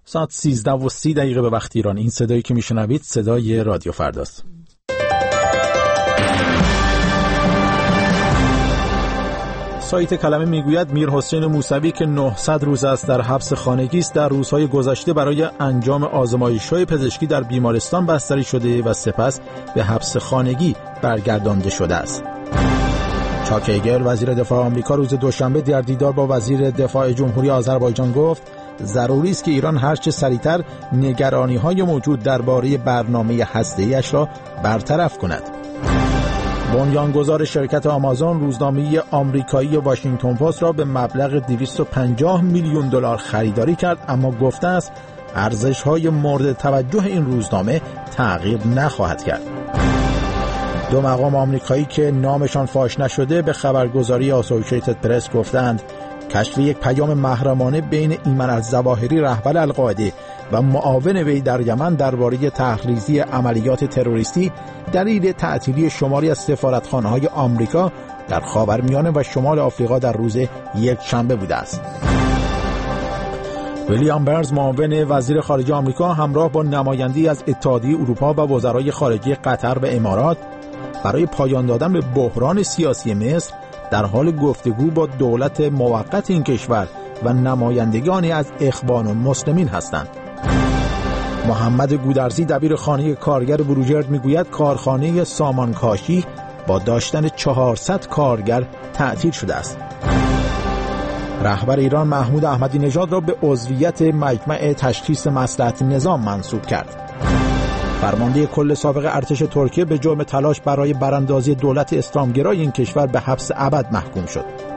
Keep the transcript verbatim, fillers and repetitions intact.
ساعت سیزده و سی دقیقه به وقت ایران. این صدایی که میشنوید صدای رادیو فرداست. سایت کلمه میگوید میرحسین موسوی که نهصد روز است در حبس خانگی است، در روزهای گذشته برای انجام آزمایش‌های پزشکی در بیمارستان بستری شده و سپس به حبس خانگی برگردانده شده است. چاک ایگل وزیر دفاع آمریکا روز دوشنبه در دیدار با وزیر دفاع جمهوری آذربایجان گفت ضروری است که ایران هرچه سریعتر نگرانی‌های موجود درباره برنامه هسته‌ایش را برطرف کند. بنیانگذار شرکت آمازون روزنامه آمریکایی واشنگتن پست را به مبلغ دویست و پنجاه میلیون دلار خریداری کرد، اما گفته است ارزش‌های مورد توجه این روزنامه تغییر نخواهد کرد. دو مقام آمریکایی که نامشان فاش نشده به خبرگزاری آسوشیتد پرس گفتند کشف یک پیام محرمانه بین ایمن الظواهری رهبر القاعده و معاون وی در یمن درباره تحریزی عملیات تروریستی دلیل تعطیلی شماری از سفارتخانه‌های آمریکا در خاورمیانه و شمال آفریقا در روز یک شنبه بوده است. ویلیام برنز معاون وزیر خارجه آمریکا همراه با نمایندگی از اتحادیه اروپا و وزرای خارجه قطر و امارات برای پایان دادن به بحران سیاسی مصر در حال گفتگو با دولت موقت این کشور و نمایندگانی از اخوان المسلمین هستند. محمد گودرزی دبیر خانه کارگر بروجرد میگوید کارخانه سامانکاشی با داشتن چهارصد کارگر تعطیل شده است. رهبر ایران محمود احمدی نژاد را به عضویت مجمع تشخیص مصلحت نظام منصوب کرد. فرمانده کل سابق ارتش ترکیه به جرم تلاش برای براندازی دولت اسلامگرای این کشور به حبس ابد محکوم شد.